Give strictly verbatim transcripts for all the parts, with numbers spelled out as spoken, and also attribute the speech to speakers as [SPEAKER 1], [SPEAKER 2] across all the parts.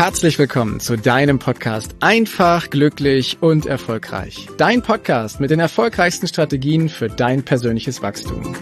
[SPEAKER 1] Herzlich willkommen zu deinem Podcast Einfach, glücklich und erfolgreich. Dein Podcast mit den erfolgreichsten Strategien für dein persönliches Wachstum.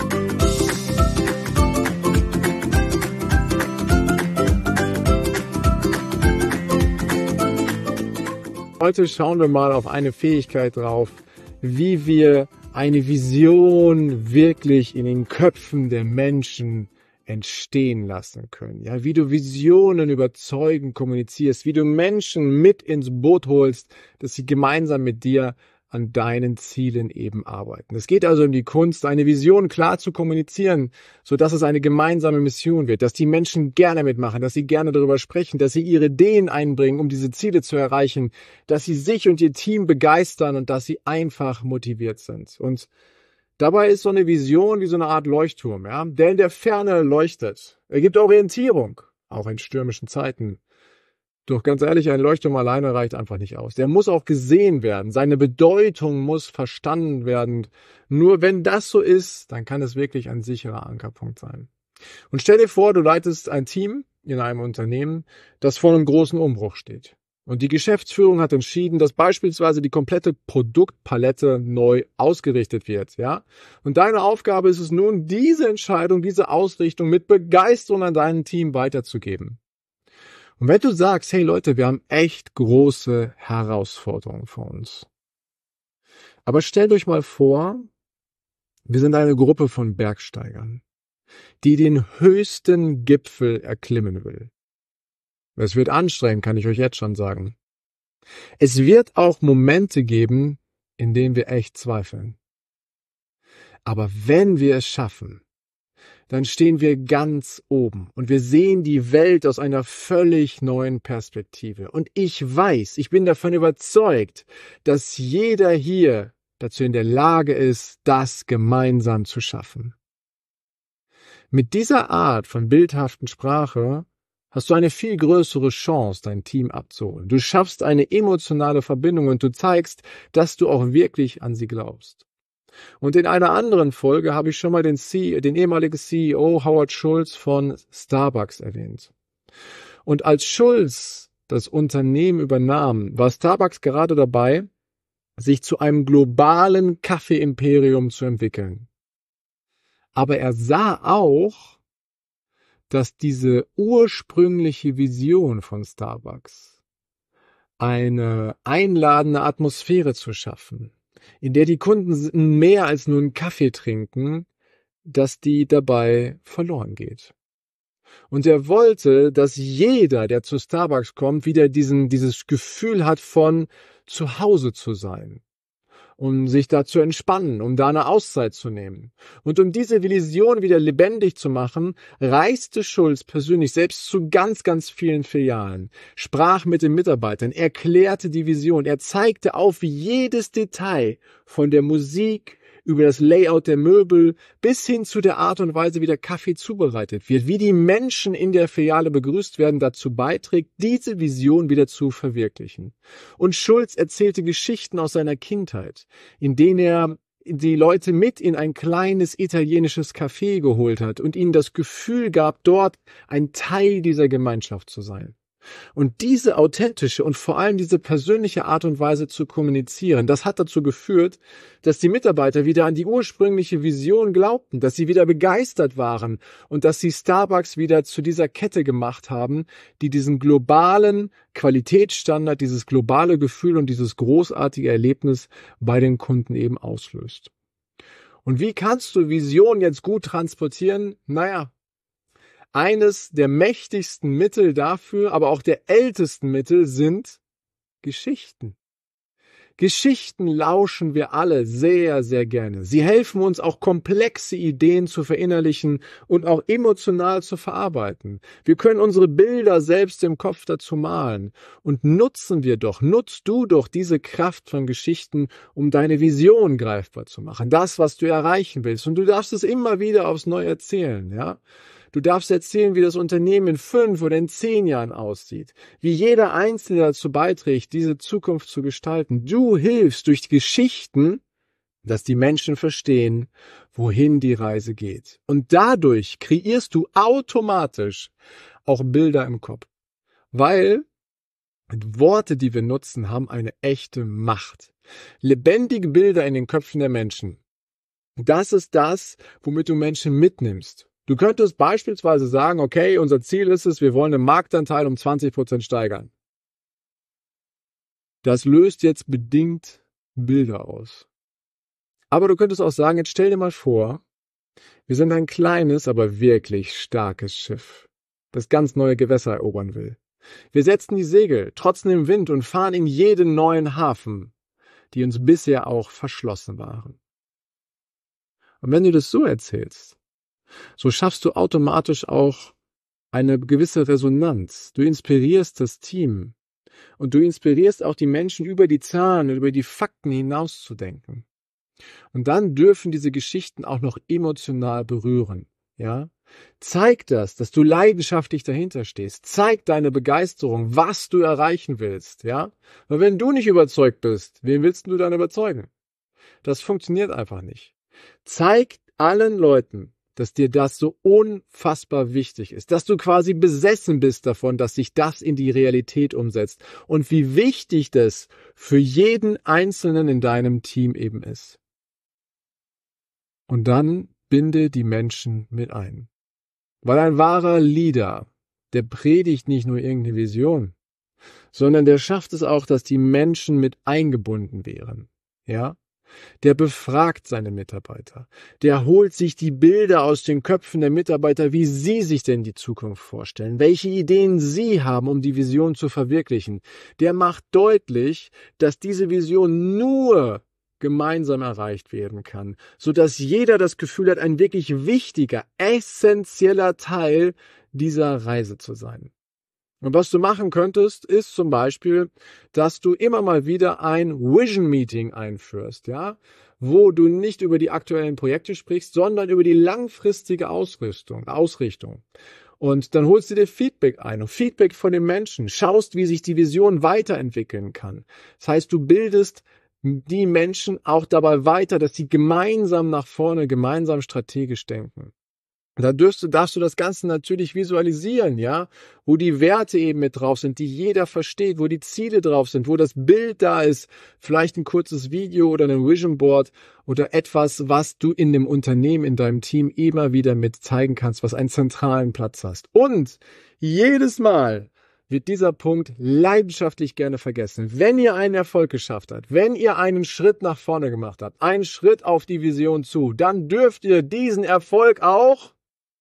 [SPEAKER 1] Heute schauen wir mal auf eine Fähigkeit drauf, wie wir eine Vision wirklich in den Köpfen der Menschen entstehen lassen können. Ja, wie du Visionen überzeugend kommunizierst, wie du Menschen mit ins Boot holst, dass sie gemeinsam mit dir an deinen Zielen eben arbeiten. Es geht also um die Kunst, eine Vision klar zu kommunizieren, sodass es eine gemeinsame Mission wird, dass die Menschen gerne mitmachen, dass sie gerne darüber sprechen, dass sie ihre Ideen einbringen, um diese Ziele zu erreichen, dass sie sich und ihr Team begeistern und dass sie einfach motiviert sind. Und dabei ist so eine Vision wie so eine Art Leuchtturm, ja, der in der Ferne leuchtet. Er gibt Orientierung, auch in stürmischen Zeiten. Doch ganz ehrlich, ein Leuchtturm alleine reicht einfach nicht aus. Der muss auch gesehen werden. Seine Bedeutung muss verstanden werden. Nur wenn das so ist, dann kann es wirklich ein sicherer Ankerpunkt sein. Und stell dir vor, du leitest ein Team in einem Unternehmen, das vor einem großen Umbruch steht. Und die Geschäftsführung hat entschieden, dass beispielsweise die komplette Produktpalette neu ausgerichtet wird, ja? Und deine Aufgabe ist es nun, diese Entscheidung, diese Ausrichtung mit Begeisterung an dein Team weiterzugeben. Und wenn du sagst, hey Leute, wir haben echt große Herausforderungen vor uns. Aber stellt euch mal vor, wir sind eine Gruppe von Bergsteigern, die den höchsten Gipfel erklimmen will. Es wird anstrengend, kann ich euch jetzt schon sagen. Es wird auch Momente geben, in denen wir echt zweifeln. Aber wenn wir es schaffen, dann stehen wir ganz oben und wir sehen die Welt aus einer völlig neuen Perspektive. Und ich weiß, ich bin davon überzeugt, dass jeder hier dazu in der Lage ist, das gemeinsam zu schaffen. Mit dieser Art von bildhaften Sprache hast du eine viel größere Chance, dein Team abzuholen. Du schaffst eine emotionale Verbindung und du zeigst, dass du auch wirklich an sie glaubst. Und in einer anderen Folge habe ich schon mal den, C- den ehemaligen C E O Howard Schultz von Starbucks erwähnt. Und als Schultz das Unternehmen übernahm, war Starbucks gerade dabei, sich zu einem globalen Kaffeeimperium zu entwickeln. Aber er sah auch, dass diese ursprüngliche Vision von Starbucks, eine einladende Atmosphäre zu schaffen, in der die Kunden mehr als nur einen Kaffee trinken, dass die dabei verloren geht. Und er wollte, dass jeder, der zu Starbucks kommt, wieder diesen, dieses Gefühl hat von zu Hause zu sein, um sich da zu entspannen, um da eine Auszeit zu nehmen. Und um diese Vision wieder lebendig zu machen, reiste Schultz persönlich selbst zu ganz, ganz vielen Filialen, sprach mit den Mitarbeitern, erklärte die Vision, er zeigte auf jedes Detail von der Musik über das Layout der Möbel bis hin zu der Art und Weise, wie der Kaffee zubereitet wird, wie die Menschen in der Filiale begrüßt werden, dazu beiträgt, diese Vision wieder zu verwirklichen. Und Schultz erzählte Geschichten aus seiner Kindheit, in denen er die Leute mit in ein kleines italienisches Café geholt hat und ihnen das Gefühl gab, dort ein Teil dieser Gemeinschaft zu sein. Und diese authentische und vor allem diese persönliche Art und Weise zu kommunizieren, das hat dazu geführt, dass die Mitarbeiter wieder an die ursprüngliche Vision glaubten, dass sie wieder begeistert waren und dass sie Starbucks wieder zu dieser Kette gemacht haben, die diesen globalen Qualitätsstandard, dieses globale Gefühl und dieses großartige Erlebnis bei den Kunden eben auslöst. Und wie kannst du Vision jetzt gut transportieren? Naja, eines der mächtigsten Mittel dafür, aber auch der ältesten Mittel sind Geschichten. Geschichten lauschen wir alle sehr, sehr gerne. Sie helfen uns auch komplexe Ideen zu verinnerlichen und auch emotional zu verarbeiten. Wir können unsere Bilder selbst im Kopf dazu malen. Und nutzen wir doch, nutzt du doch diese Kraft von Geschichten, um deine Vision greifbar zu machen. Das, was du erreichen willst. Und du darfst es immer wieder aufs Neue erzählen, ja? Du darfst erzählen, wie das Unternehmen in fünf oder in zehn Jahren aussieht, wie jeder Einzelne dazu beiträgt, diese Zukunft zu gestalten. Du hilfst durch Geschichten, dass die Menschen verstehen, wohin die Reise geht. Und dadurch kreierst du automatisch auch Bilder im Kopf. Weil Worte, die wir nutzen, haben eine echte Macht. Lebendige Bilder in den Köpfen der Menschen. Das ist das, womit du Menschen mitnimmst. Du könntest beispielsweise sagen, okay, unser Ziel ist es, wir wollen den Marktanteil um zwanzig Prozent steigern. Das löst jetzt bedingt Bilder aus. Aber du könntest auch sagen, jetzt stell dir mal vor, wir sind ein kleines, aber wirklich starkes Schiff, das ganz neue Gewässer erobern will. Wir setzen die Segel, trotzen dem Wind und fahren in jeden neuen Hafen, die uns bisher auch verschlossen waren. Und wenn du das so erzählst, so schaffst du automatisch auch eine gewisse Resonanz. Du inspirierst das Team und du inspirierst auch die Menschen, über die Zahlen und über die Fakten hinauszudenken. Und dann dürfen diese Geschichten auch noch emotional berühren, ja? Zeig das, dass du leidenschaftlich dahinter stehst. Zeig deine Begeisterung, was du erreichen willst, ja? Weil wenn du nicht überzeugt bist, wen willst du dann überzeugen? Das funktioniert einfach nicht. Zeig allen Leuten, dass dir das so unfassbar wichtig ist, dass du quasi besessen bist davon, dass sich das in die Realität umsetzt und wie wichtig das für jeden Einzelnen in deinem Team eben ist. Und dann binde die Menschen mit ein. Weil ein wahrer Leader, der predigt nicht nur irgendeine Vision, sondern der schafft es auch, dass die Menschen mit eingebunden wären. Ja? Der befragt seine Mitarbeiter. Der holt sich die Bilder aus den Köpfen der Mitarbeiter, wie sie sich denn die Zukunft vorstellen, welche Ideen sie haben, um die Vision zu verwirklichen. Der macht deutlich, dass diese Vision nur gemeinsam erreicht werden kann, sodass jeder das Gefühl hat, ein wirklich wichtiger, essentieller Teil dieser Reise zu sein. Und was du machen könntest, ist zum Beispiel, dass du immer mal wieder ein Vision Meeting einführst, ja, wo du nicht über die aktuellen Projekte sprichst, sondern über die langfristige Ausrichtung, Ausrichtung. Und dann holst du dir Feedback ein und Feedback von den Menschen, schaust, wie sich die Vision weiterentwickeln kann. Das heißt, du bildest die Menschen auch dabei weiter, dass sie gemeinsam nach vorne, gemeinsam strategisch denken. Da darfst du, darfst du das Ganze natürlich visualisieren, ja, wo die Werte eben mit drauf sind, die jeder versteht, wo die Ziele drauf sind, wo das Bild da ist, vielleicht ein kurzes Video oder ein Vision Board oder etwas, was du in dem Unternehmen, in deinem Team immer wieder mit zeigen kannst, was einen zentralen Platz hast. Und jedes Mal wird dieser Punkt leidenschaftlich gerne vergessen. Wenn ihr einen Erfolg geschafft habt, wenn ihr einen Schritt nach vorne gemacht habt, einen Schritt auf die Vision zu, dann dürft ihr diesen Erfolg auch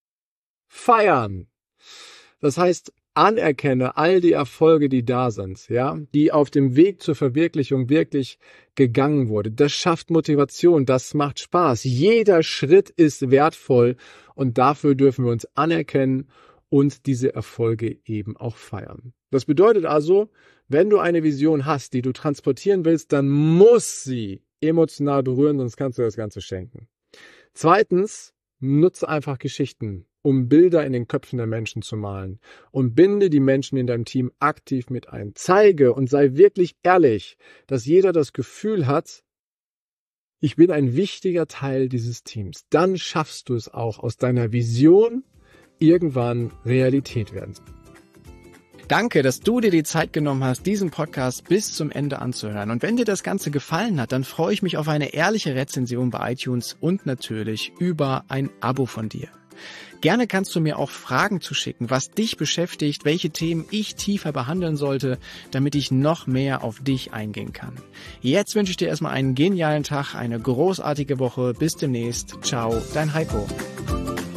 [SPEAKER 1] feiern. Das heißt, anerkenne all die Erfolge, die da sind, ja, die auf dem Weg zur Verwirklichung wirklich gegangen wurde. Das schafft Motivation, das macht Spaß. Jeder Schritt ist wertvoll und dafür dürfen wir uns anerkennen und diese Erfolge eben auch feiern. Das bedeutet also, wenn du eine Vision hast, die du transportieren willst, dann muss sie emotional berühren, sonst kannst du das Ganze schenken. Zweitens, nutze einfach Geschichten, um Bilder in den Köpfen der Menschen zu malen und binde die Menschen in deinem Team aktiv mit ein. Zeige und sei wirklich ehrlich, dass jeder das Gefühl hat, ich bin ein wichtiger Teil dieses Teams. Dann schaffst du es auch, aus deiner Vision irgendwann Realität werden.
[SPEAKER 2] Danke, dass du dir die Zeit genommen hast, diesen Podcast bis zum Ende anzuhören. Und wenn dir das Ganze gefallen hat, dann freue ich mich auf eine ehrliche Rezension bei iTunes und natürlich über ein Abo von dir. Gerne kannst du mir auch Fragen zuschicken, was dich beschäftigt, welche Themen ich tiefer behandeln sollte, damit ich noch mehr auf dich eingehen kann. Jetzt wünsche ich dir erstmal einen genialen Tag, eine großartige Woche. Bis demnächst. Ciao, dein Heiko.